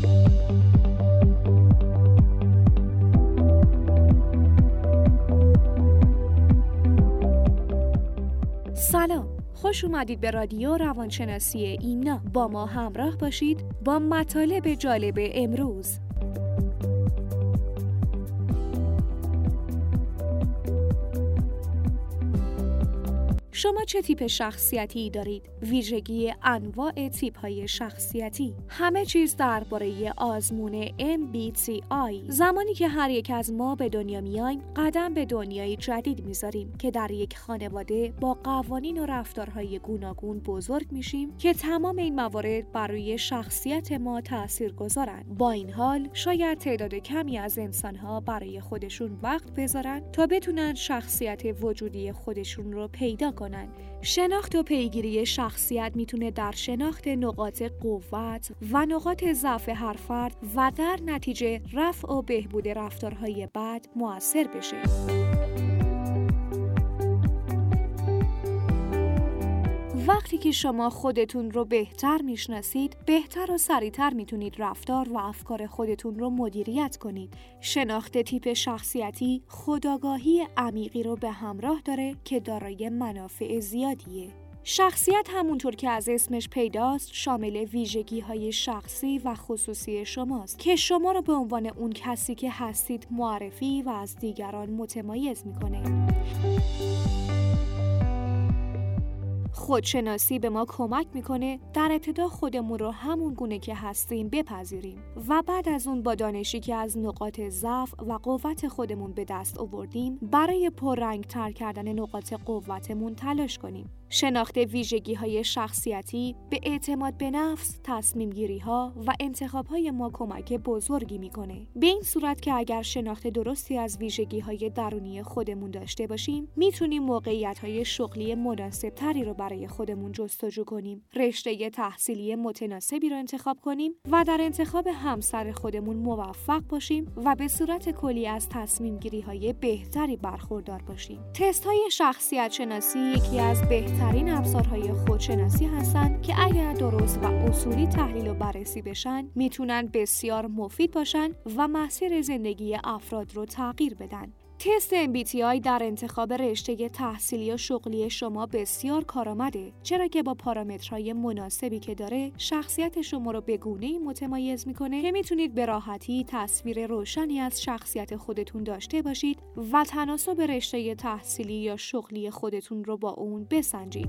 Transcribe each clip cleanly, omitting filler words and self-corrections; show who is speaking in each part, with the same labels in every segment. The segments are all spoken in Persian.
Speaker 1: سلام، خوش اومدید به رادیو روانشناسی ایمنا. با ما همراه باشید با مطالب جالب امروز. شما چه تیپ شخصیتی دارید؟ ویژگی انواع تیپ‌های شخصیتی. همه چیز درباره آزمون MBTI. زمانی که هر یک از ما به دنیا میایم، قدم به دنیای جدید میذاریم که در یک خانواده با قوانین و رفتارهای گوناگون بزرگ میشیم که تمام این موارد بر روی شخصیت ما تاثیرگذارند. با این حال، شاید تعداد کمی از انسان‌ها برای خودشون وقت بذارن تا بتونن شخصیت وجودی خودشون رو پیدا کنن. شناخت و پیگیری شخصیت میتونه در شناخت نقاط قوت و نقاط ضعف هر فرد و در نتیجه رفع و بهبود رفتارهای بد مؤثر بشه. وقتی که شما خودتون رو بهتر میشناسید، بهتر و سریعتر میتونید رفتار و افکار خودتون رو مدیریت کنید. شناخت تیپ شخصیتی خودآگاهی عمیقی رو به همراه داره که دارای منافع زیادیه. شخصیت همونطور که از اسمش پیداست شامل ویژگی‌های شخصی و خصوصی شماست که شما رو به عنوان اون کسی که هستید معرفی و از دیگران متمایز میکنه. خودشناسی به ما کمک میکنه در ابتدا خودمون رو همون گونه که هستیم بپذیریم و بعد از اون با دانشی که از نقاط ضعف و قوت خودمون به دست آوردیم برای پررنگ‌تر کردن نقاط قوتمون تلاش کنیم. شناخت ویژگی‌های شخصیتی به اعتماد به نفس، تصمیم‌گیری‌ها و انتخاب‌های ما کمک بزرگی می‌کنه. به این صورت که اگر شناخت درستی از ویژگی‌های درونی خودمون داشته باشیم، می‌تونیم موقعیت‌های شغلی مناسب‌تری رو برای خودمون جستجو کنیم، رشته تحصیلی متناسبی رو انتخاب کنیم و در انتخاب همسر خودمون موفق باشیم و به صورت کلی از تصمیم‌گیری‌های بهتری برخوردار باشیم. تست‌های شخصیت شناسی یکی از بهترین ابزارهای خودشناسی هستند که اگر درست و اصولی تحلیل و بررسی بشن میتونن بسیار مفید باشن و مسیر زندگی افراد رو تغییر بدن. تست MBTI در انتخاب رشته تحصیلی و شغلی شما بسیار کارآمده، چرا که با پارامترهای مناسبی که داره شخصیت شما رو به گونه‌ای متمایز میکنه که میتونید به راحتی تصویر روشنی از شخصیت خودتون داشته باشید و تناسب رشته تحصیلی یا شغلی خودتون رو با اون بسنجید.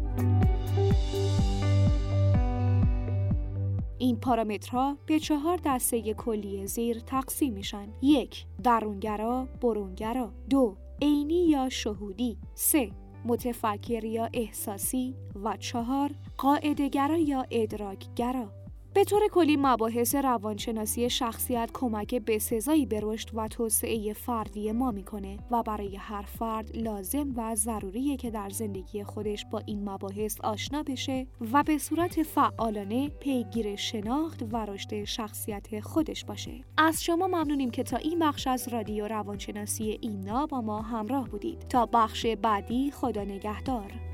Speaker 1: این پارامترها به 4 دسته کلی زیر تقسیم میشن. 1. درونگرا، برونگرا. 2. عینی یا شهودی. 3. متفکر یا احساسی. و 4. قاعده‌گرا یا ادراکگرا. به طور کلی مباحث روانشناسی شخصیت کمک بسزایی به رشد و توسعه فردی ما میکنه و برای هر فرد لازم و ضروریه که در زندگی خودش با این مباحث آشنا بشه و به صورت فعالانه پیگیر شناخت و رشد شخصیت خودش باشه. از شما ممنونیم که تا این بخش از رادیو روانشناسی ایمنا با ما همراه بودید. تا بخش بعدی، خدا نگهدار.